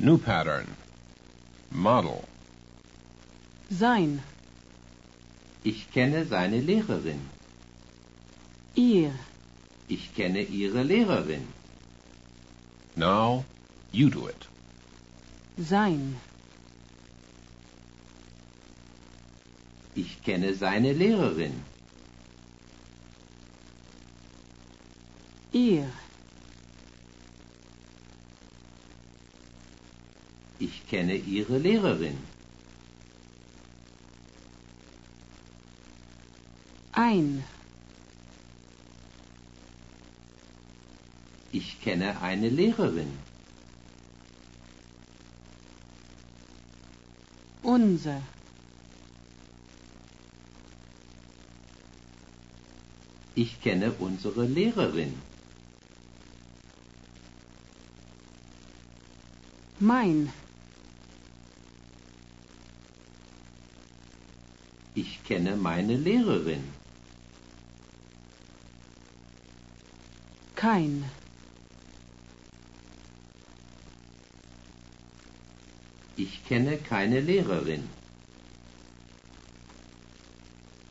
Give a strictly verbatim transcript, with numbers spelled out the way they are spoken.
New pattern. Model. Sein. Ich kenne seine Lehrerin. Ihr. Ich kenne ihre Lehrerin. Now, you do it. Sein. Ich kenne seine Lehrerin. Ihr. Ich kenne ihre Lehrerin. Ein. Ich kenne eine Lehrerin. Unser. Ich kenne unsere Lehrerin. Mein. Ich kenne meine Lehrerin. Kein. Ich kenne keine Lehrerin.